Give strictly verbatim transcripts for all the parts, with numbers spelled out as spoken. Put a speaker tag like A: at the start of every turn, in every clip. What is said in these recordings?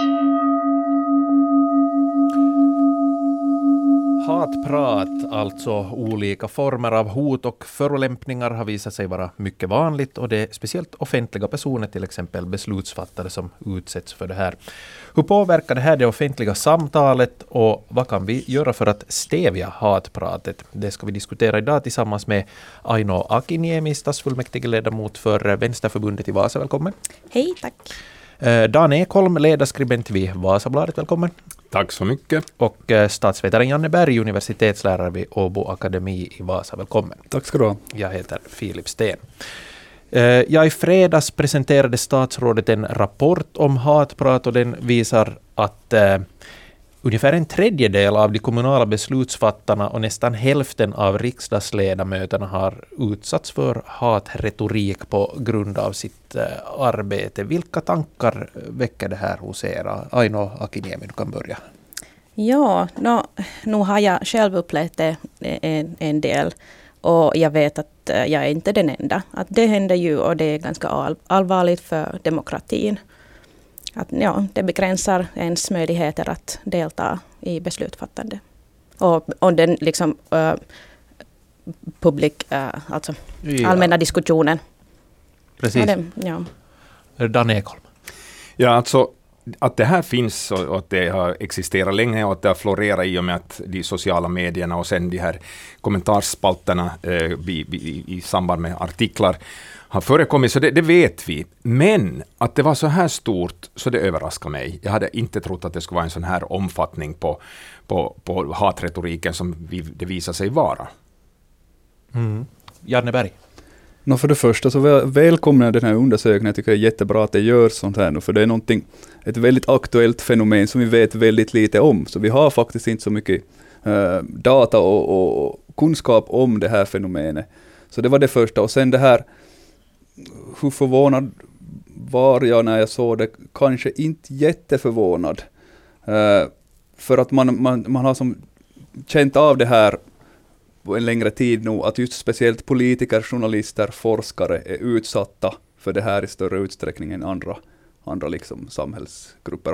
A: Hatprat, alltså olika former av hot och förolämpningar, har visat sig vara mycket vanligt, och det är speciellt offentliga personer, till exempel beslutsfattare, som utsätts för det här. Hur påverkar det här det offentliga samtalet, och vad kan vi göra för att stävja hatpratet? Det ska vi diskutera idag tillsammans med Aino Akiniemi, stadsfullmäktigeledamot för Vänsterförbundet i Vasa. Välkommen.
B: Hej, tack.
A: Dan Ekholm, ledarskribent vid Vasabladet. Välkommen.
C: Tack så mycket.
A: Och statsvetaren Janne Berg, universitetslärare vid Åbo Akademi i Vasa. Välkommen.
D: Tack ska du ha.
A: Jag heter Filip Sten. Ja, i fredags presenterade statsrådet en rapport om hatprat, och den visar att eh, ungefär en tredjedel av de kommunala beslutsfattarna och nästan hälften av riksdagsledamöterna har utsatts för hatretorik på grund av sitt eh, arbete. Vilka tankar väcker det här hos er? Aino Akiniemi, du kan börja.
B: Ja, no, nu har jag själv upplevt det en, en del, och jag vet att jag är inte den enda. Att det händer ju, och det är ganska all, allvarligt för demokratin. Att, ja, det begränsar ens möjligheter att delta i beslutsfattande. Och, och den liksom uh, publik, uh, alltså ja. allmänna diskussionen.
A: Precis.
B: Det, ja.
A: Dan Ekholm.
C: Ja, alltså att det här finns och att det har existerat länge, och att det har florerat i och med att de sociala medierna och sen de här kommentarspalterna eh, i, i, i samband med artiklar har förekommit, så det, det vet vi. Men att det var så här stort, så det överraskar mig. Jag hade inte trott att det skulle vara en sån här omfattning på, på, på hatretoriken som vi, det visar sig vara.
A: Mm. Janne Berg.
D: No, för det första så väl, välkomnar den här undersökningen. Jag tycker det är jättebra att det görs sånt här nu, för det är någonting, ett väldigt aktuellt fenomen som vi vet väldigt lite om. Så vi har faktiskt inte så mycket uh, data och, och, och kunskap om det här fenomenet. Så det var det första. Och sen det här, hur förvånad var jag när jag såg det? Kanske inte jätteförvånad. Uh, för att man, man, man har som känt av det här på en längre tid nu, att just speciellt politiker, journalister, forskare är utsatta för det här i större utsträckning än andra, andra liksom samhällsgrupper,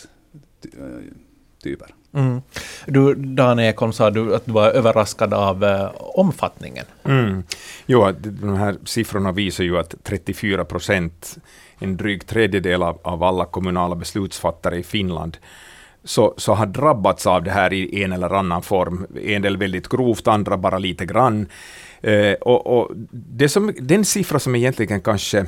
D: arbetstyper.
A: Mm. Du, Dan Ekholm, sa du att du var överraskad av eh, omfattningen.
C: Mm. Jo, de här siffrorna visar ju att trettiofyra procent, en dryg tredjedel av, av alla kommunala beslutsfattare i Finland, Så, så har drabbats av det här i en eller annan form. En del väldigt grovt, andra bara lite grann. Eh, och, och det som, den siffra som egentligen kanske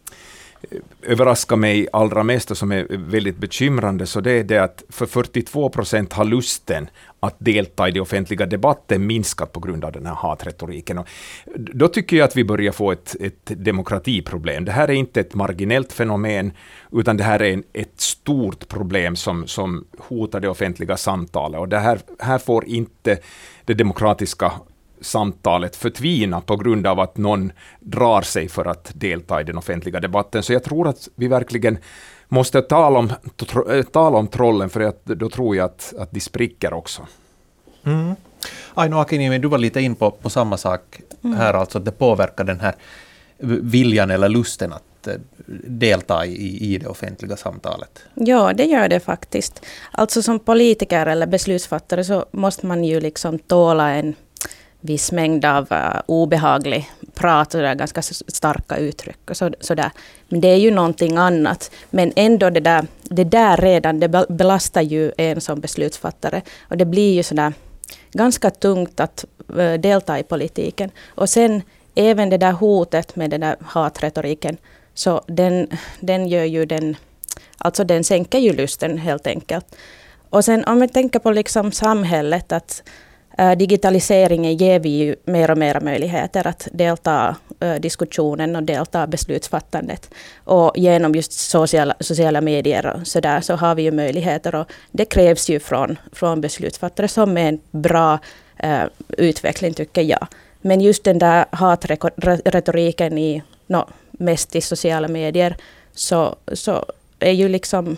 C: överraskar mig allra mest och som är väldigt bekymrande, så det är det att för fyrtiotvå procent har lusten att delta i den offentliga debatten minskat på grund av den här hatretoriken. Och då tycker jag att vi börjar få ett, ett demokratiproblem. Det här är inte ett marginellt fenomen, utan det här är en, ett stort problem som, som hotar det offentliga samtalet. Och det här, här får inte det demokratiska samtalet förtvina på grund av att någon drar sig för att delta i den offentliga debatten. Så jag tror att vi verkligen måste tala om, tala om trollen, för att, då tror jag att, att de spricker också.
A: Mm. Aino Akiniemi, du var lite in på, på samma sak mm. här, alltså att det påverkar den här viljan eller lusten att delta i, i det offentliga samtalet.
B: Ja, det gör det faktiskt. Alltså som politiker eller beslutsfattare så måste man ju liksom tåla en viss mängd av uh, obehaglig prat och där ganska starka uttryck och så, sådär. Men det är ju någonting annat. Men ändå det där, det där redan, det belastar ju en som beslutsfattare. Och det blir ju sådär ganska tungt att uh, delta i politiken. Och sen även det där hotet med den där hatretoriken, så den, den gör ju den, alltså den sänker ju lusten helt enkelt. Och sen om vi tänker på liksom samhället, att digitaliseringen ger vi ju mer och mer möjligheter att delta i diskussionen och delta i beslutsfattandet. Och genom just sociala, sociala medier och så där så har vi ju möjligheter. Och det krävs ju från, från beslutsfattare som är en bra uh, utveckling, tycker jag. Men just den där hatretoriken i no, mest i sociala medier så, så är ju liksom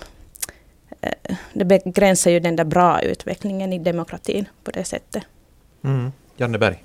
B: det begränsar ju den där bra utvecklingen i demokratin på det sättet.
A: Mm. Janne Berg.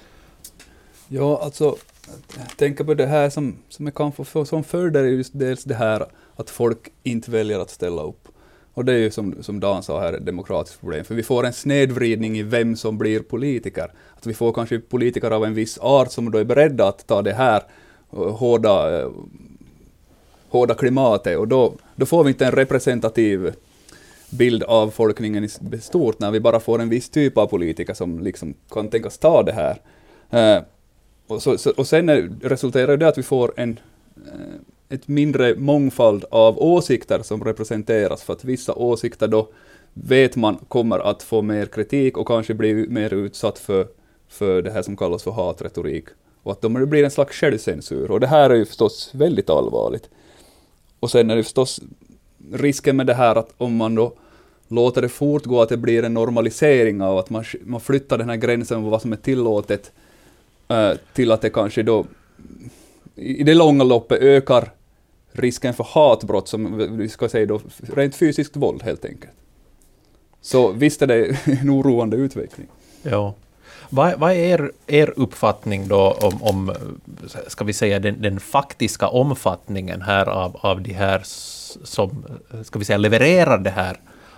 D: Ja, alltså tänka på det här som, som jag kan få, få som följd är just dels det här att folk inte väljer att ställa upp. Och det är ju som, som Dan sa här ett demokratiskt problem. För vi får en snedvridning i vem som blir politiker. Att vi får kanske politiker av en viss art som då är beredda att ta det här hårda, hårda klimatet. Och då, då får vi inte en representativ bild av folkningen i stort när vi bara får en viss typ av politiker som liksom kan tänkas ta det här. Uh, och, så, så, och sen är, resulterar det att vi får en, uh, ett mindre mångfald av åsikter som representeras, för att vissa åsikter då vet man kommer att få mer kritik och kanske bli mer utsatt för, för det här som kallas för hatretorik. Och att det blir en slags självcensur. Och det här är ju förstås väldigt allvarligt. Och sen är det förstås risken med det här att om man då låter det fortgå, att det blir en normalisering av att man, man flyttar den här gränsen på vad som är tillåtet äh, till att det kanske då i det långa loppet ökar risken för hatbrott, som vi ska säga då rent fysiskt våld helt enkelt. Så visst är det en oroande utveckling.
A: Ja. Vad, vad är er, er uppfattning då om, om ska vi säga, den, den faktiska omfattningen här av, av de här som ska vi säga levererar det här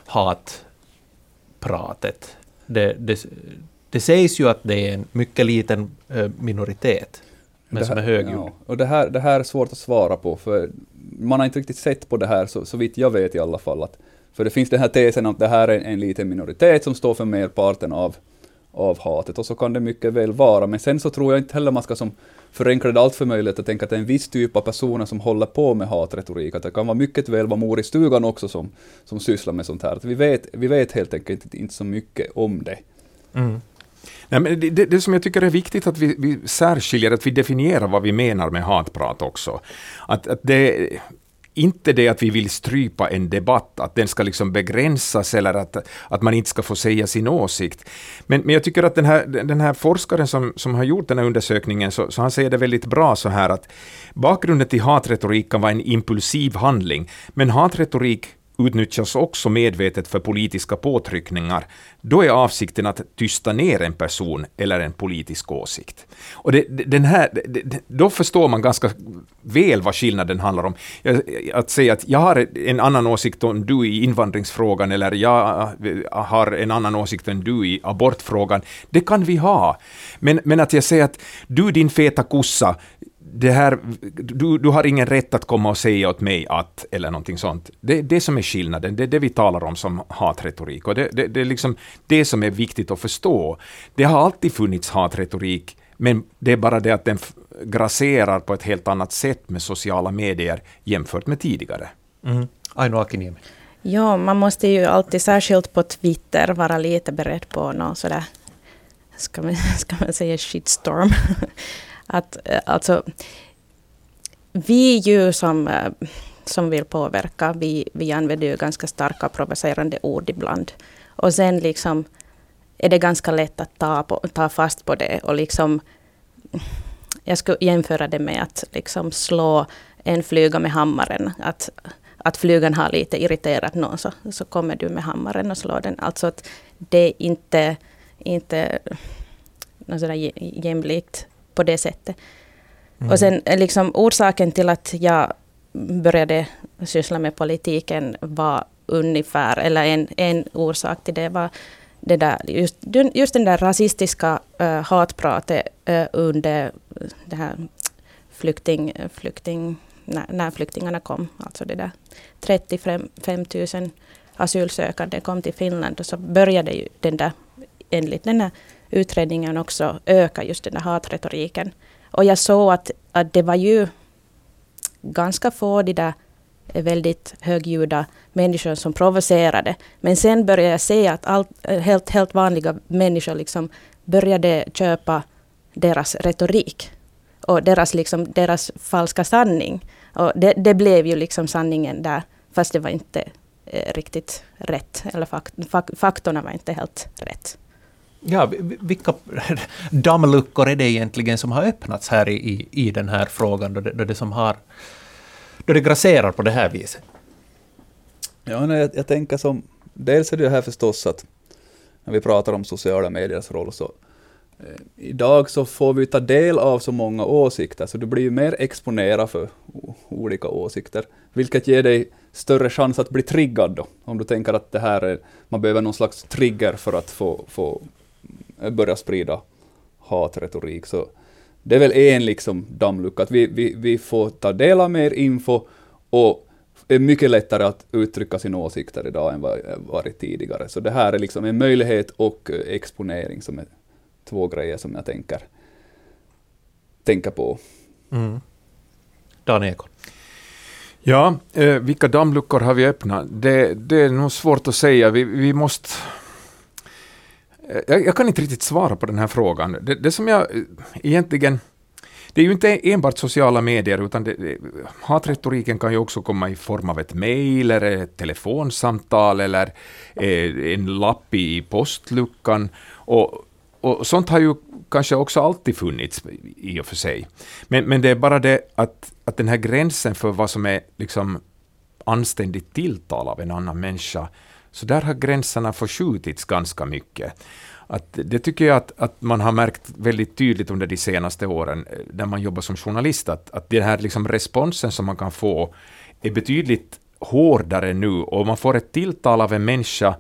A: hatpratet? Det, det, det sägs ju att det är en mycket liten minoritet, men som är högljudd.
D: Ja, och det här, det här är svårt att svara på, för man har inte riktigt sett på det här, så, så vitt jag vet i alla fall. Att, för det finns den här tesen att det här är en liten minoritet som står för merparten av av hatet, och så kan det mycket väl vara. Men sen så tror jag inte heller man ska som förenkla det allt för möjligt att tänka att det är en viss typ av personer som håller på med hatretorik. Att det kan vara mycket väl vara mor i stugan också som, som sysslar med sånt här. Att vi, vet, vi vet helt enkelt inte, inte så mycket om det.
C: Mm. Nej, men det, det, det som jag tycker är viktigt att vi, vi särskiljer, att vi definierar vad vi menar med hatprat också. Att, att det inte det att vi vill strypa en debatt, att den ska liksom begränsas eller att, att man inte ska få säga sin åsikt. Men, men jag tycker att den här, den här forskaren som, som har gjort den här undersökningen, så, så han säger det väldigt bra så här att bakgrunden till hatretorik kan vara en impulsiv handling, men hatretorik utnyttjas också medvetet för politiska påtryckningar. Då är avsikten att tysta ner en person eller en politisk åsikt. Och det, den här, det, då förstår man ganska väl vad skillnaden handlar om. Att säga att jag har en annan åsikt än du i invandringsfrågan, eller jag har en annan åsikt än du i abortfrågan, det kan vi ha. Men, men att jag säger att du, din feta kossa, det här, du, du har ingen rätt att komma och säga åt mig att, eller någonting sånt. Det är det som är skillnaden, det är det vi talar om som hatretorik. Och det, det, det är liksom det som är viktigt att förstå. Det har alltid funnits hatretorik, men det är bara det att den grasserar på ett helt annat sätt med sociala medier jämfört med tidigare.
A: Mm. Aino Akiniemi.
B: Ja, man måste ju alltid, särskilt på Twitter, vara lite beredd på någon sådär, ska man, ska man säga shitstorm. Att, alltså, vi ju som, som vill påverka, vi, vi använder ju ganska starka provocerande ord ibland. Och sen liksom är det ganska lätt att ta, på, ta fast på det. Och liksom, jag skulle jämföra det med att liksom slå en flyga med hammaren. Att, att flygan har lite irriterat någon, så, så kommer du med hammaren och slår den. Alltså att det är inte, inte något sådär jämlikt på det sättet. Mm. Och sen liksom orsaken till att jag började syssla med politiken var ungefär, eller en, en orsak till det var det där, just, just den där rasistiska uh, hatpratet uh, under det här flykting, flykting när, när flyktingarna kom, alltså det där trettiofem tusen asylsökande kom till Finland, och så började ju den där, enligt den här utredningen också, öka just den där hatretoriken. Och jag såg att, att det var ju ganska få de där väldigt högljudda människor som provocerade. Men sen började jag se att allt, helt, helt vanliga människor liksom började köpa deras retorik och deras, liksom, deras falska sanning. Och det, det blev ju liksom sanningen där, fast det var inte eh, riktigt rätt. Eller fakt, fak, faktorna var inte helt rätt.
A: Ja, vilka dammluckor är det egentligen som har öppnats här i, i, i den här frågan, då det, då det som har då det grasserar på det här viset?
D: Ja, nej, jag, jag tänker som, dels är det här förstås att när vi pratar om sociala mediers roll, så idag så får vi ta del av så många åsikter, så du blir ju mer exponerad för o- olika åsikter, vilket ger dig större chans att bli triggad då. Om du tänker att det här är, man behöver någon slags trigger för att få, få börja sprida hatretorik. Så det är väl en liksom dammlucka, att vi, vi, vi får ta del av mer info och är mycket lättare att uttrycka sina åsikter idag än vad det varit tidigare. Så det här är liksom en möjlighet och exponering som är två grejer som jag tänker, tänker på.
A: Mm. Dan Ekholm.
C: Ja, eh, vilka dammluckor har vi öppnat? Det, det är nog svårt att säga. Vi, vi måste... Jag, jag kan inte riktigt svara på den här frågan. Det, det som jag egentligen... Det är ju inte enbart sociala medier, utan det, det, hatretoriken kan ju också komma i form av ett mejl eller ett telefonsamtal eller eh, en lapp i postluckan. Och, och sånt har ju kanske också alltid funnits i och för sig. Men, men det är bara det att, att den här gränsen för vad som är liksom anständigt tilltal av en annan människa, så där har gränserna förskjutits ganska mycket. Att det tycker jag att, att man har märkt väldigt tydligt under de senaste åren när man jobbar som journalist, att, att den här liksom responsen som man kan få är betydligt hårdare nu, och man får ett tilltal av en människa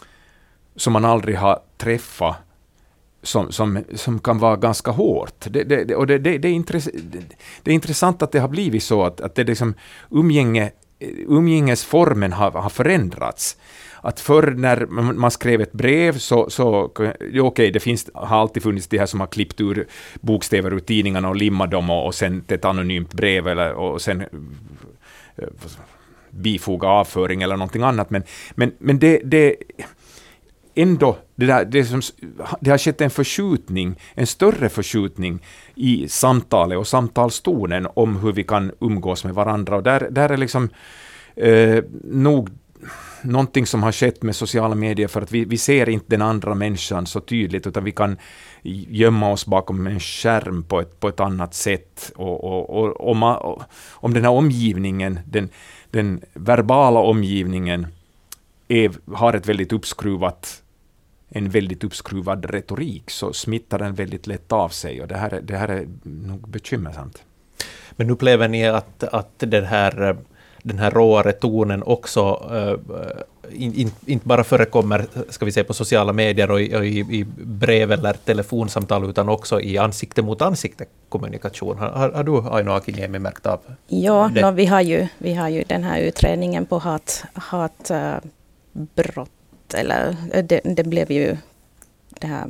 C: som man aldrig har träffat som, som, som kan vara ganska hårt. Det, det, och det, det, det, är intress, det, det är intressant att det har blivit så att, att det liksom umgänge, umgängesformen har, har förändrats. Att förr när man skrev ett brev så, så ja, okej, det finns, har alltid funnits det här som har klippt ur bokstäver ur tidningarna och limmat dem och, och sen ett anonymt brev eller, och sen uh, bifoga avföring eller någonting annat. Men, men, men det, det ändå, det, där, det, som, det har skett en förskjutning, en större förskjutning i samtalet och samtalstonen om hur vi kan umgås med varandra. Och där, där är liksom eh, nog någonting som har skett med sociala medier, för att vi, vi ser inte den andra människan så tydligt, utan vi kan gömma oss bakom en skärm på ett, på ett annat sätt. Och, och, och, om, och, om den här omgivningen, den, den verbala omgivningen är, har ett väldigt uppskruvat, en väldigt uppskruvad retorik, så smittar den väldigt lätt av sig, och det här, det här är nog bekymmersamt.
A: Men upplever ni att, att den här den här råare tonen också uh, in, in, inte bara förekommer, ska vi säga, på sociala medier och i, och i, i brev eller telefonsamtal, utan också i ansikte mot ansikte kommunikation. Har, har, har du, Aino Akiniemi, märkt av
B: ja,
A: det?
B: No, vi, har ju, vi har ju den här utredningen på hat, hatbrott, uh, eller det, det blev ju det här,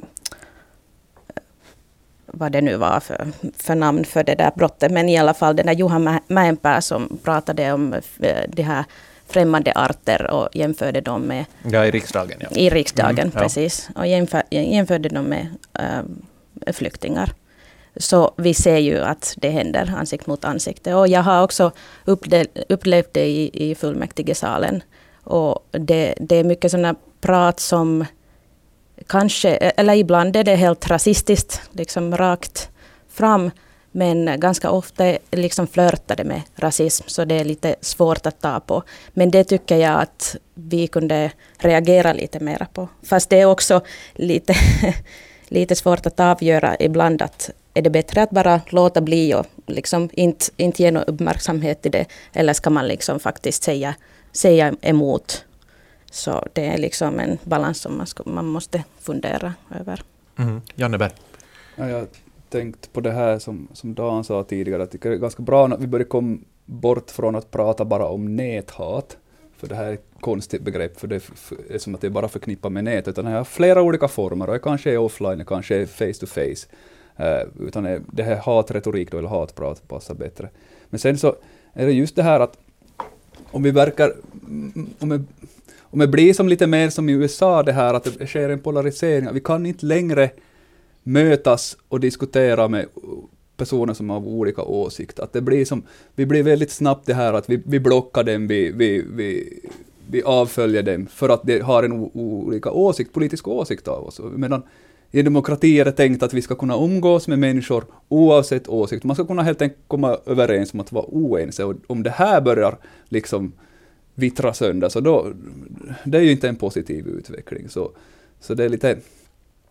B: vad det nu var för, för namn för det där brottet. Men i alla fall den där Johan Mäenpää som pratade om det här främmande arter och jämförde dem med...
A: Ja, i riksdagen. Ja.
B: I riksdagen,
A: mm, ja.
B: Precis. Och jämför, jämförde dem med äh, flyktingar. Så vi ser ju att det händer ansikte mot ansikte. Och jag har också upplevt, upplevt det i, i fullmäktigesalen. Och det, det är mycket sådana prat som... Kanske, eller ibland är det helt rasistiskt, liksom rakt fram, men ganska ofta liksom flörtade med rasism, så det är lite svårt att ta på. Men det tycker jag att vi kunde reagera lite mer på. Fast det är också lite, lite svårt att avgöra ibland, att är det bättre att bara låta bli och liksom inte, inte ge någon uppmärksamhet till det, eller ska man liksom faktiskt säga, säga emot. Så det är liksom en balans som man, ska, man måste fundera över.
A: Mm. Janne Berg.
D: Ja, jag har tänkt på det här som, som Dan sa tidigare, att det är ganska bra att vi börjar komma bort från att prata bara om näthat. För det här är ett konstigt begrepp, för det är som att det är bara förknippat med nät. Utan det har flera olika former, och det kanske är offline, det kanske är face to face. Uh, utan det här hatretorik då, eller hatprat passar bättre. Men sen så är det just det här att om vi verkar... Om vi, Om det blir som lite mer som i U S A, det här att det sker en polarisering. Vi kan inte längre mötas och diskutera med personer som har olika åsikter. Att det blir som, vi blir väldigt snabbt det här att vi, vi blockar dem, vi, vi, vi, vi avföljer dem för att de har en o, olika åsikt, politisk åsikt av oss. Medan i demokrati är det tänkt att vi ska kunna umgås med människor oavsett åsikt. Man ska kunna helt enkelt komma överens om att vara oense. Och om det här börjar liksom vittra sönder, så då, det är ju inte en positiv utveckling. Så, så det är lite,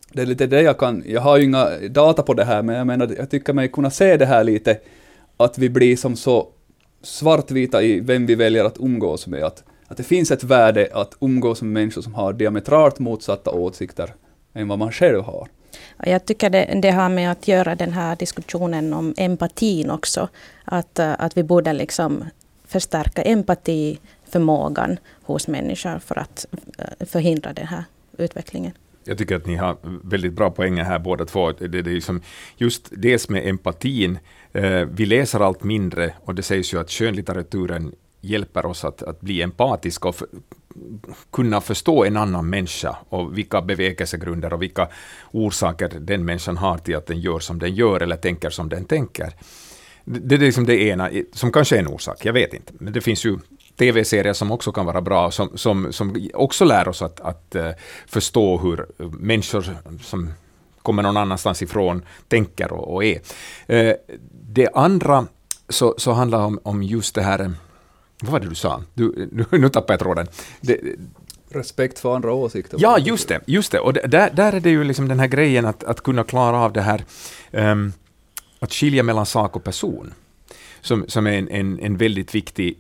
D: det är lite det jag kan, jag har ju inga data på det här, men jag menar, jag tycker mig kunna se det här lite, att vi blir som så svartvita i vem vi väljer att umgås med, att, att det finns ett värde att umgås med människor som har diametralt motsatta åsikter än vad man själv har.
B: Jag tycker det, det har med att göra den här diskussionen om empatin också, att, att vi borde liksom förstärka empatiförmågan hos människor för att förhindra den här utvecklingen.
C: Jag tycker att ni har väldigt bra poänger här båda två. Det, det är liksom just dels med empatin. Eh, vi läser allt mindre och det sägs ju att skönlitteraturen hjälper oss att, att bli empatiska och för, kunna förstå en annan människa och vilka bevekelsegrunder och vilka orsaker den människan har till att den gör som den gör eller tänker som den tänker. Det, det är liksom det ena, som kanske är en orsak, jag vet inte. Men det finns ju tv-serier som också kan vara bra, som, som, som också lär oss att, att uh, förstå hur människor som kommer någon annanstans ifrån tänker och, och är. Uh, det andra så, så handlar om, om just det här, vad var det du sa? Du, nu, nu tappar jag tråden. Det,
D: Respekt för andra åsikter.
C: Ja, just det. Just det. Och där, där är det ju liksom den här grejen att, att kunna klara av det här, um, att skilja mellan sak och person, som, som är en, en, en väldigt viktig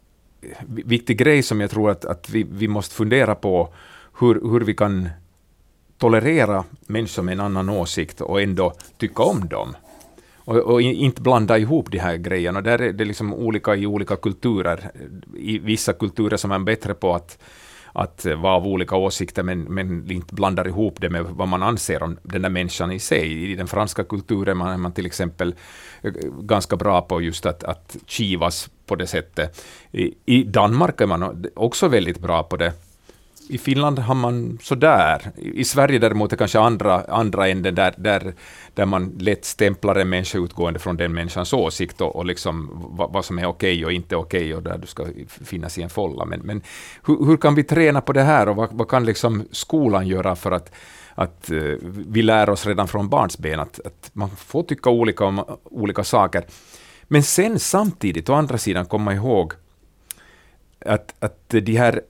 C: viktig grej som jag tror att, att vi, vi måste fundera på, hur, hur vi kan tolerera människor med en annan åsikt och ändå tycka om dem. Och, och inte blanda ihop de här grejerna. Där är det liksom olika i olika kulturer. I vissa kulturer som är bättre på att, att vara av olika åsikter, men, men inte blandar ihop det med vad man anser om den där människan i sig. I den franska kulturen är man till exempel ganska bra på just att, att kivas på det sättet. I, I Danmark är man också väldigt bra på det. I Finland har man sådär. I Sverige däremot är kanske andra, andra änden där, där, där man lätt stämplar en människa utgående från den människans åsikt och, och liksom vad, vad som är okej och inte okej och där du ska finnas i en folla. Men, men hur, hur kan vi träna på det här och vad, vad kan liksom skolan göra för att, att uh, vi lär oss redan från barnsben att, att man får tycka olika om olika saker. Men sen samtidigt å andra sidan komma ihåg att, att de här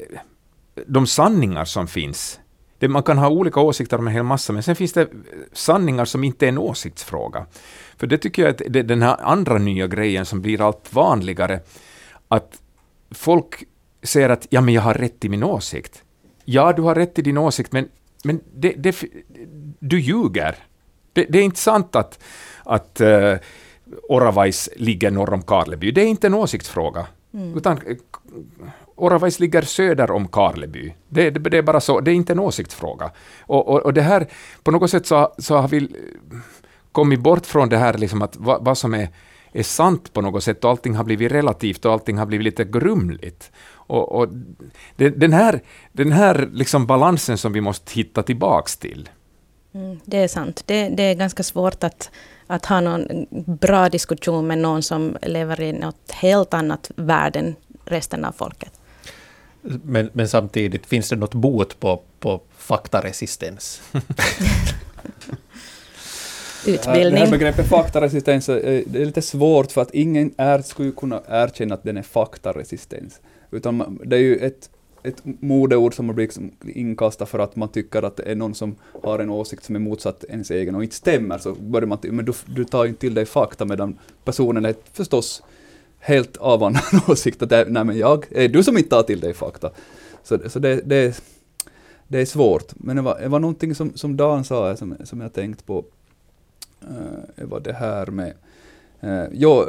C: de sanningar som finns, det, man kan ha olika åsikter om en hel massa, men sen finns det sanningar som inte är en åsiktsfråga. För det tycker jag att det, den här andra nya grejen som blir allt vanligare, att folk säger att ja, men jag har rätt i min åsikt. Ja, du har rätt i din åsikt, men, men det, det, du ljuger. Det, det är inte sant att, att uh, Oravais ligger norr om Karleby. Det är inte en åsiktsfråga. Mm. Utan Oravais ligger söder om Karleby. Det, det, det är bara så. Det är inte en åsiktsfråga. Och, och, och det här, på något sätt så, så har vi kommit bort från det här liksom att vad, vad som är, är sant på något sätt och allting har blivit relativt och allting har blivit lite grumligt. Och, och det, den här, den här liksom balansen som vi måste hitta tillbaks till.
B: Mm, det är sant. Det, det är ganska svårt att att ha någon bra diskussion med någon som lever i något helt annat värld än resten av folket.
A: Men, men samtidigt, finns det något bot på, på faktaresistens?
B: Utbildning.
D: Det här begreppet faktaresistens är, det är lite svårt för att ingen är, skulle kunna erkänna att den är faktaresistens. Utan det är ju ett ett modeord som har blivit inkastat för att man tycker att det är någon som har en åsikt som är motsatt ens egen och inte stämmer, så börjar man men du, du tar inte till dig fakta, medan personen är förstås helt av annan åsikt att det, nej men jag är du som inte tar till dig fakta. Så, så det, det, det är svårt. Men det var, det var någonting som, som Dan sa som, som jag tänkt på. Uh, det var det här med uh, jo,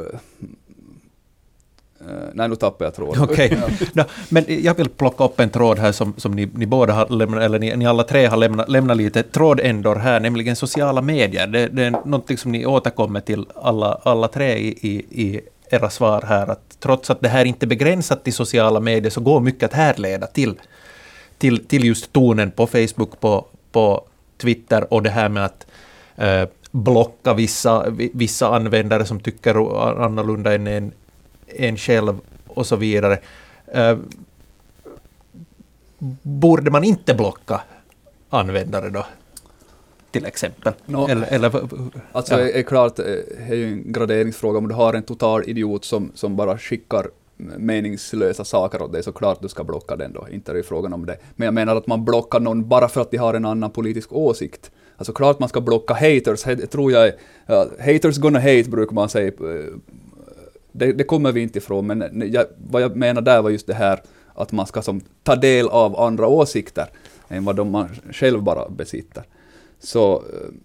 D: Uh, nej, nu tappar jag tråden.
A: Okej, okay. No, men jag vill plocka upp en tråd här som, som ni, ni båda har lämnat, eller ni, ni alla tre har lämnat, lämnat lite trådändor här, nämligen sociala medier. Det, det är något som ni återkommer till alla, alla tre i, i, i era svar här, att trots att det här inte är begränsat till sociala medier så går mycket att härleda till, till, till just tonen på Facebook, på, på Twitter och det här med att eh, blocka vissa, vissa användare som tycker annorlunda än en en själv och så vidare. Uh, borde man inte blocka användare då? Till exempel.
D: No,
A: eller, eller,
D: alltså ja. är, är klart, det är ju en graderingsfråga om du har en total idiot som, som bara skickar meningslösa saker och det är så klart du ska blocka den då, inte är det frågan om det. Men jag menar att man blockar någon bara för att de har en annan politisk åsikt. Alltså klart man ska blocka haters, det tror jag är, ja, haters gonna hate brukar man säga. Det, det kommer vi inte ifrån, men jag, vad jag menar där var just det här att man ska som, ta del av andra åsikter än vad de man själv bara besitter. Så,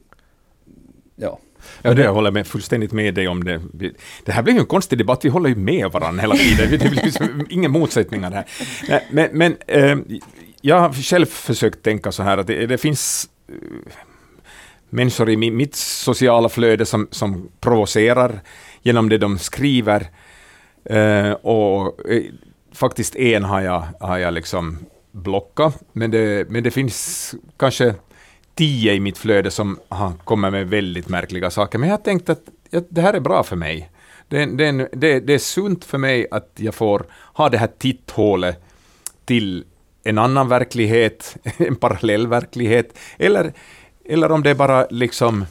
D: ja.
C: Ja, det jag håller med fullständigt med dig om det. Det här blir ju en konstig debatt, vi håller ju med varandra hela tiden. Det blir liksom inga motsättningar här. Men, men eh, jag har själv försökt tänka så här att det, det finns eh, människor i mitt sociala flöde som, som provocerar genom det de skriver. Eh, och eh, faktiskt en har jag, har jag liksom blockat, men det, men det finns kanske tio i mitt flöde som har kommit med väldigt märkliga saker. Men jag har tänkt att ja, det här är bra för mig. Det, det, det, det är sunt för mig att jag får ha det här titthålet till en annan verklighet, en parallell verklighet, eller, eller om det är bara liksom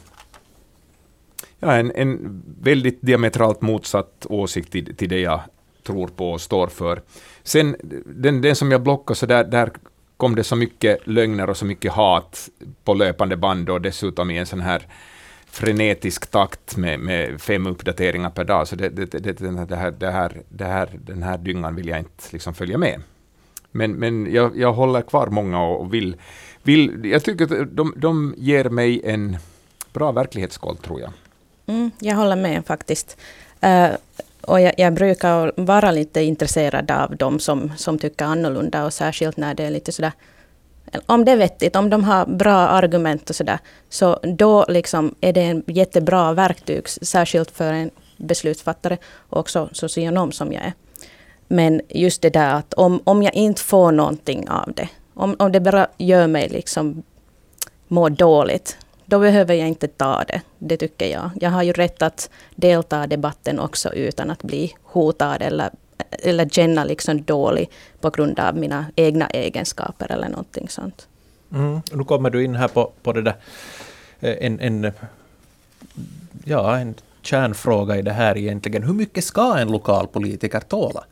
C: ja, en, en väldigt diametralt motsatt åsikt till, till det jag tror på och står för. Sen, den, den som jag blockar, så där, där kom det så mycket lögner och så mycket hat på löpande band och dessutom i en sån här frenetisk takt med, med fem uppdateringar per dag. Så det, det, det, det, här, det, här, det här, den här dyngan vill jag inte liksom följa med. Men, men jag, jag håller kvar många och vill, vill jag tycker att de, de ger mig en bra verklighetskoll, tror jag.
B: Mm, jag håller med faktiskt. Uh, och jag, jag brukar vara lite intresserad av dem som, som tycker annorlunda, och särskilt när det är lite sådär, om det är vettigt, om de har bra argument och sådär, så då liksom är det en jättebra verktyg, särskilt för en beslutsfattare och också socionom som jag är. Men just det där att om, om jag inte får någonting av det, om, om det bara gör mig liksom må dåligt, då behöver jag inte ta det. Det tycker jag. Jag har ju rätt att delta i debatten också utan att bli hotad eller, eller känna liksom dålig på grund av mina egna egenskaper eller någonting sånt.
A: Mm. Nu kommer du in här på, på det där en, en, ja, en kärnfråga i det här egentligen. Hur mycket ska en lokal politiker tåla?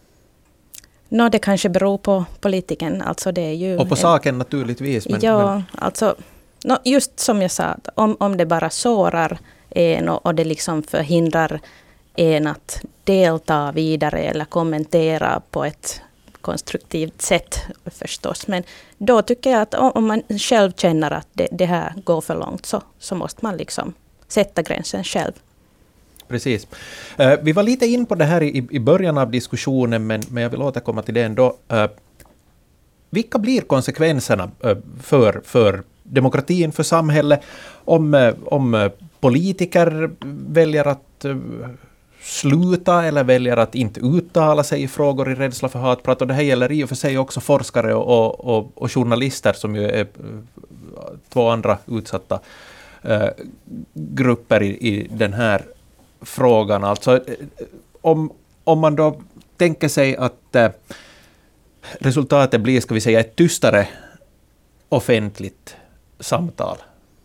B: Nå, det kanske beror på politiken. Alltså det är ju
A: och på
B: en,
A: saken naturligtvis. Men,
B: ja,
A: men.
B: alltså no, just som jag sa, om, om det bara sårar en och, och det liksom förhindrar en att delta vidare eller kommentera på ett konstruktivt sätt förstås. Men då tycker jag att om man själv känner att det, det här går för långt, så, så måste man liksom sätta gränsen själv.
A: Precis. Uh, vi var lite in på det här i, i början av diskussionen, men, men jag vill återkomma till det ändå. Uh, vilka blir konsekvenserna uh, för, för demokratin, för samhället, om, uh, om uh, politiker väljer att uh, sluta eller väljer att inte uttala sig i frågor i rädsla för hatprat? Och det här gäller i och för sig också forskare och, och, och journalister, som ju är uh, två andra utsatta uh, grupper i, i den här frågan. Alltså, om, om man då tänker sig att eh, resultatet blir, ska vi säga, ett tystare offentligt samtal.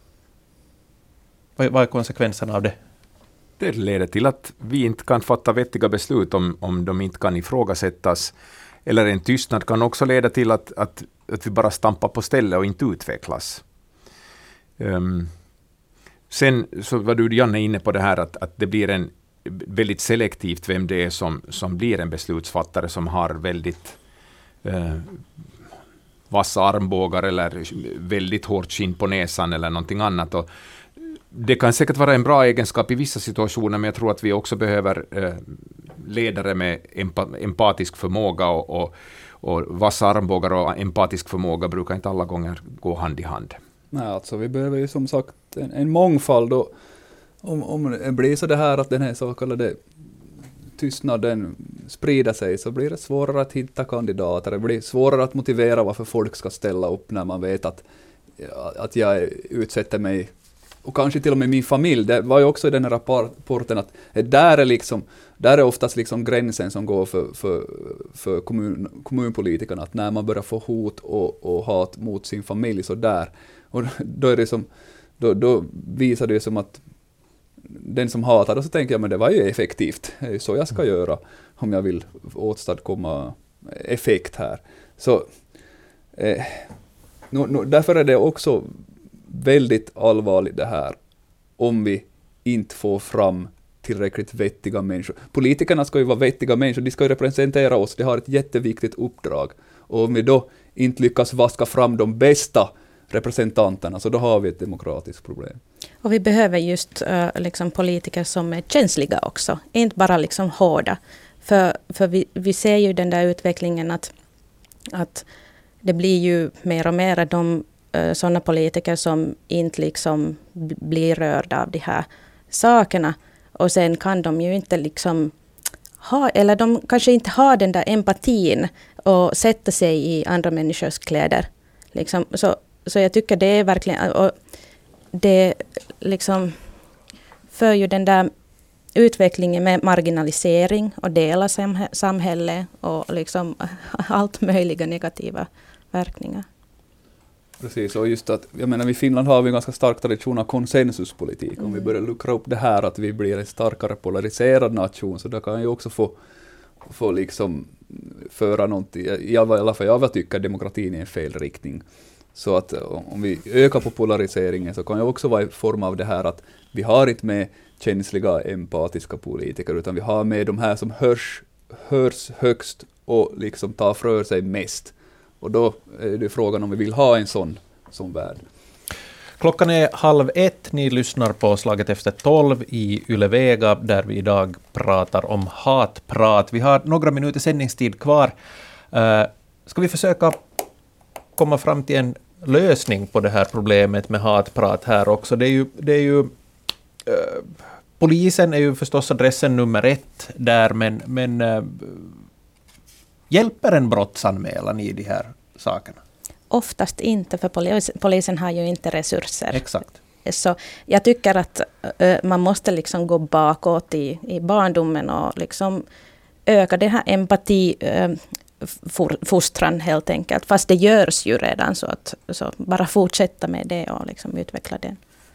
A: Vad, vad är konsekvenserna av det?
C: Det leder till att vi inte kan fatta vettiga beslut om, om de inte kan ifrågasättas. Eller en tystnad kan också leda till att, att, att vi bara stampar på stället och inte utvecklas. Um, Sen så var du, Janne, inne på det här att, att det blir en väldigt selektivt vem det är som, som blir en beslutsfattare som har väldigt eh, vassa armbågar eller väldigt hårt skinn på näsan eller någonting annat. Och det kan säkert vara en bra egenskap i vissa situationer, men jag tror att vi också behöver eh, ledare med empa- empatisk förmåga och, och, och vassa armbågar och empatisk förmåga brukar inte alla gånger gå hand i hand.
D: Nej, alltså vi behöver ju som sagt en, en mångfald, och om, om det blir så det här att den här så kallade tystnaden sprider sig, så blir det svårare att hitta kandidater. Det blir svårare att motivera varför folk ska ställa upp när man vet att, att jag utsätter mig, och kanske till och med min familj. Det var ju också i den här rapporten att där är, liksom, där är oftast liksom gränsen som går för, för, för kommun, kommunpolitikerna, att när man börjar få hot och, och hat mot sin familj, så där. Och då, är det som, då, då visar det som att den som hatar, och så tänker jag, men det var ju effektivt, det är så jag ska göra. om jag vill åstadkomma effekt här. Så eh, no, no, därför är det också väldigt allvarligt det här om vi inte får fram tillräckligt vettiga människor. Politikerna ska ju vara vettiga människor, de ska ju representera oss, de har ett jätteviktigt uppdrag. Och om vi då inte lyckas vaska fram de bästa representanterna, så då har vi ett demokratiskt problem.
B: Och vi behöver just uh, liksom politiker som är känsliga också, inte bara liksom hårda. För, för vi, vi ser ju den där utvecklingen att, att det blir ju mer och mer de uh, sådana politiker som inte liksom blir rörda av de här sakerna. Och sen kan de ju inte liksom ha, eller de kanske inte har den där empatin och sätta sig i andra människors kläder. Liksom, så, så jag tycker det är verkligen, och det liksom för ju den där utvecklingen med marginalisering och dela sam- samhälle och liksom allt möjliga negativa verkningar.
D: Precis, och just att, jag menar, i Finland har vi en ganska stark tradition av konsensuspolitik. Mm. Om vi börjar luckra upp det här, att vi blir en starkare polariserad nation, så då kan ju också få, få liksom föra någonting, i alla fall jag vad tycker demokratin är en fel riktning. Så att om vi ökar på polariseringen, så kan det också vara i form av det här att vi har inte med känsliga, empatiska politiker, utan vi har med de här som hörs, hörs högst och liksom tar för sig mest. Och då är det frågan om vi vill ha en sån som värld.
A: Klockan är halv ett. Ni lyssnar på Slaget efter tolv i Yle Vega, där vi idag pratar om hatprat. Vi har några minuter sändningstid kvar. Uh, ska vi försöka komma fram till en lösning på det här problemet med hatprat här också? Det är ju... Det är ju uh, polisen är ju förstås adressen nummer ett där, men... men uh, hjälper en brottsanmälan i de här sakerna?
B: Oftast inte, för polis, polisen har ju inte resurser.
A: Exakt.
B: Så jag tycker att uh, man måste liksom gå bakåt i, i barndomen och liksom öka den här empati uh, for, fostran helt enkelt. Fast det görs ju redan, så att så bara fortsätta med det och liksom utveckla den.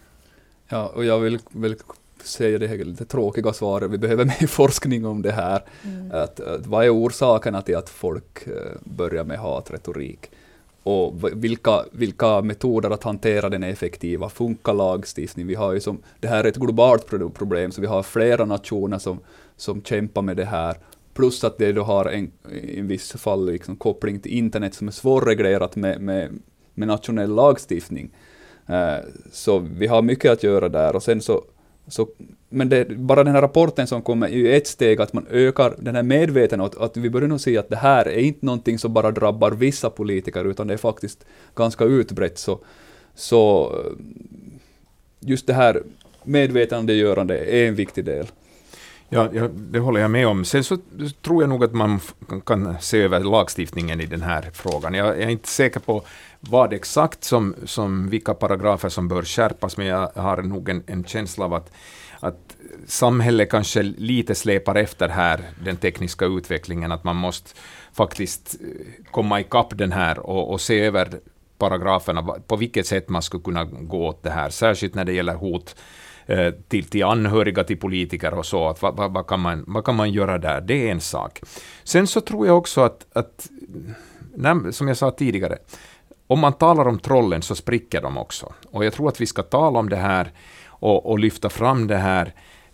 D: Ja, och jag vill, vill säga det här lite tråkiga svaret. Vi behöver mer forskning om det här. Mm. Att, att vad är orsakerna till att folk uh, börjar med hatretorik? Och vilka, vilka metoder att hantera den är effektiva? Funkar lagstiftning? Vi har ju som, det här är ett globalt problem, så vi har flera nationer som, som kämpar med det här. Plus att det då har en, i en viss fall liksom koppling till internet som är svårreglerat med, med, med nationell lagstiftning. Uh, så vi har mycket att göra där. Och sen så Så, men det, bara den här rapporten som kommer är ju ett steg att man ökar den här medvetenheten, att, att vi börjar nog se att det här är inte någonting som bara drabbar vissa politiker, utan det är faktiskt ganska utbrett. Så, så just det här medvetandegörande är en viktig del.
C: Ja, ja, det håller jag med om. Sen så tror jag nog att man kan se över lagstiftningen i den här frågan. Jag, jag är inte säker på vad exakt som, som vilka paragrafer som bör skärpas, men jag har nog en, en känsla av att, att samhället kanske lite släpar efter här, den tekniska utvecklingen, att man måste faktiskt komma ikapp den här och, och se över paragraferna, på vilket sätt man skulle kunna gå åt det här, särskilt när det gäller hot Till, till anhöriga till politiker och så, att vad, vad, kan man, vad kan man göra där? Det är en sak. Sen så tror jag också att, att när, som jag sa tidigare, om man talar om trollen så spricker de också. Och jag tror att vi ska tala om det här och, och lyfta fram det här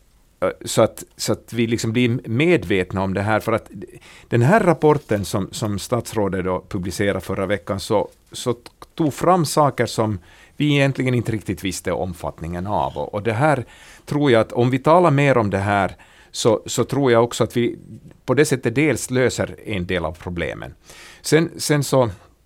C: så att, så att vi liksom blir medvetna om det här. För att den här rapporten som, som statsrådet då publicerade förra veckan, så, så tog fram saker som vi egentligen inte riktigt visste omfattningen av. Och, och det här tror jag att om vi talar mer om det här, så, så tror jag också att vi på det sättet dels löser en del av problemen. Sen, sen så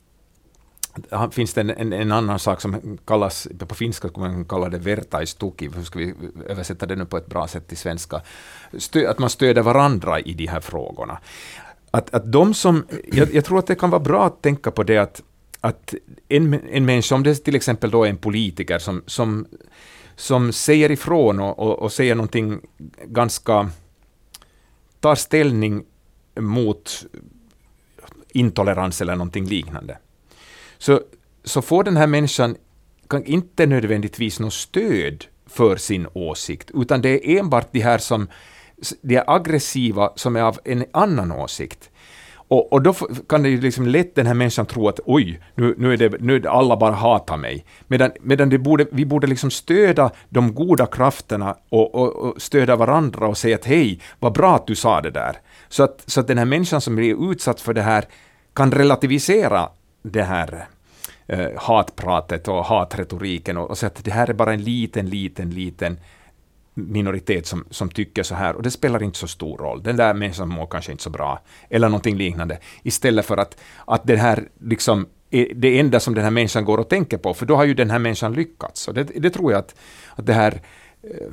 C: finns det en, en, en annan sak som kallas, på finska skulle man kalla det vertaistuki, hur ska vi översätta det nu på ett bra sätt till svenska, Stö, att man stöder varandra i de här frågorna. Att, att de som, jag, jag tror att det kan vara bra att tänka på det att att en, en människa, om det till exempel då är en politiker som, som, som säger ifrån och, och, och säger någonting ganska, tar ställning mot intolerans eller någonting liknande, så, så får den här människan kan inte nödvändigtvis något stöd för sin åsikt, utan det är enbart de här som de är aggressiva som är av en annan åsikt. Och, och då kan det ju liksom lätt den här människan tro att oj, nu, nu, är det, nu är det alla bara hatar mig. Medan, medan det borde, vi borde liksom stödja de goda krafterna och, och, och stödja varandra och säga att hej, vad bra att du sa det där. Så att, så att den här människan som blir utsatt för det här kan relativisera det här eh, hatpratet och hatretoriken och, och säga att det här är bara en liten, liten, liten minoritet som, som tycker så här, och det spelar inte så stor roll. Den där människan mår kanske inte så bra, eller någonting liknande. Istället för att, att det här liksom är det enda som den här människan går och tänker på, för då har ju den här människan lyckats. Och det, det tror jag att, att det här, eh,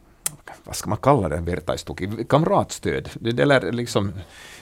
C: vad ska man kalla det, vertaistuki, kamratstöd, det, det är liksom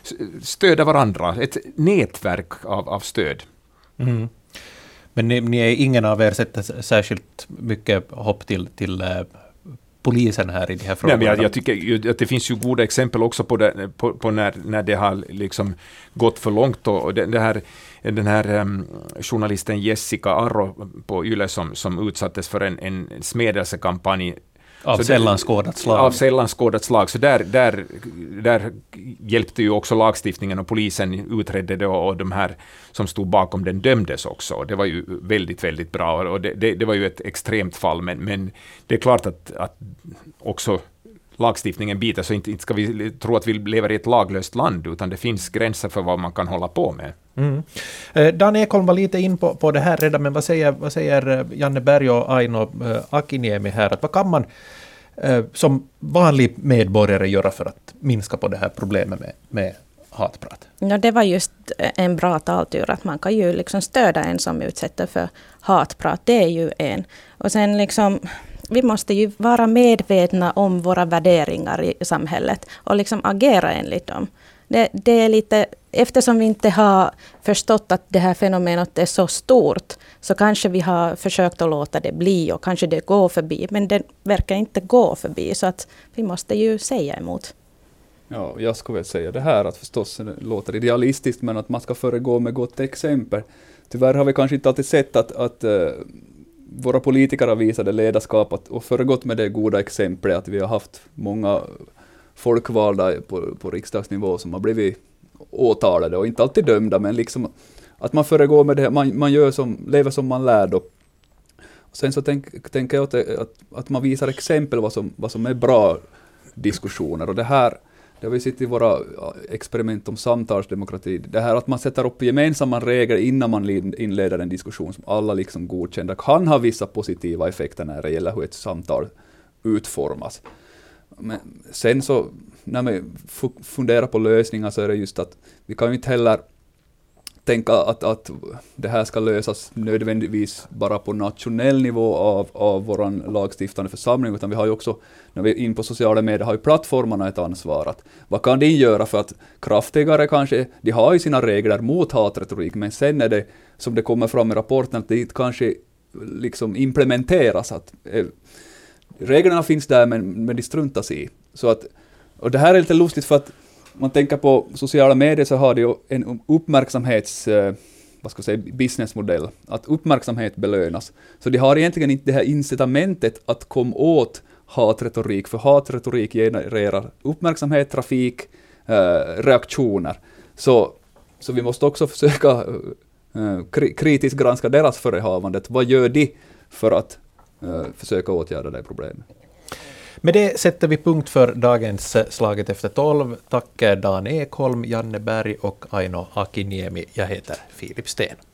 C: stödja varandra, ett nätverk av, av stöd. Mm.
A: Men ni, ni är ingen av er sätter särskilt mycket hopp till, till uh, polisen här i de här frågorna?
C: Nej, men jag, jag tycker att det finns ju goda exempel också på, det, på, på när, när det har liksom gått för långt. Och det, det här, den här um, journalisten Jessica Arro på Yle som, som utsattes för en, en smädelsekampanj
A: Av sällan skådat slag.
C: Av sällan skådat slag. Så där, där, där hjälpte ju också lagstiftningen och polisen utredde det, och de här som stod bakom den dömdes också. Det var ju väldigt, väldigt bra. Och det, det, det var ju ett extremt fall. Men, men det är klart att, att också lagstiftningen biter, så inte, inte ska vi tro att vi lever i ett laglöst land, utan det finns gränser för vad man kan hålla på med.
A: Mm. Eh, Dan Ekholm var lite in på, på det här redan, men vad säger, vad säger Janne Berg och Aino eh, Akiniemi här? Att vad kan man eh, som vanlig medborgare göra för att minska på det här problemet med, med hatprat?
B: Ja, det var just en bra taltur, att man kan ju liksom stödja en som utsätter för hatprat. Det är ju en. Och sen liksom, vi måste ju vara medvetna om våra värderingar i samhället och liksom agera enligt dem. Det, det är lite, eftersom vi inte har förstått att det här fenomenet är så stort, så kanske vi har försökt att låta det bli, och kanske det går förbi, men det verkar inte gå förbi, så att vi måste ju säga emot.
D: Ja, jag skulle väl säga det här, att förstås det låter idealistiskt, men att man ska föregå med gott exempel. Tyvärr har vi kanske inte alltid sett att, att uh, våra politiker har visat det ledarskap och föregått med det goda exemplet, att vi har haft många folkvalda på, på riksdagsnivå som har blivit åtalade och inte alltid dömda, men liksom att man föregår med det, man, man gör som, lever som man lär då. Och sen så tänker tänk jag att, att, att man visar exempel vad som, vad som är bra diskussioner, och det här, det har vi sett i våra experiment om samtalsdemokrati, det här att man sätter upp gemensamma regler innan man inleder en diskussion som alla liksom godkända kan ha vissa positiva effekter när det gäller hur ett samtal utformas. Men sen så när vi funderar på lösningar, så är det just att vi kan ju inte heller tänka att, att det här ska lösas nödvändigtvis bara på nationell nivå av, av vår lagstiftande församling, utan vi har ju också, när vi är in på sociala medier, har ju plattformarna ett ansvar. Att, vad kan de göra för att kraftigare kanske, de har ju sina regler mot hatretorik, men sen är det, som det kommer fram i rapporten, att det kanske liksom implementeras, att eh, reglerna finns där, men, men de struntas i. Så att, och det här är lite lustigt, för att man tänker på sociala medier, så har det ju en uppmärksamhets, eh, vad ska jag säga, businessmodell, att uppmärksamhet belönas. Så de har egentligen inte det här incitamentet att komma åt hatretorik, för hatretorik genererar uppmärksamhet, trafik, eh, reaktioner. Så, så vi måste också försöka eh, kritiskt granska deras förehavande. Vad gör de för att eh, försöka åtgärda det problemet?
A: Med det sätter vi punkt för dagens Slaget efter tolv. Tack Dan Ekholm, Janne Berg och Aino Akiniemi. Jag heter Filip Sten.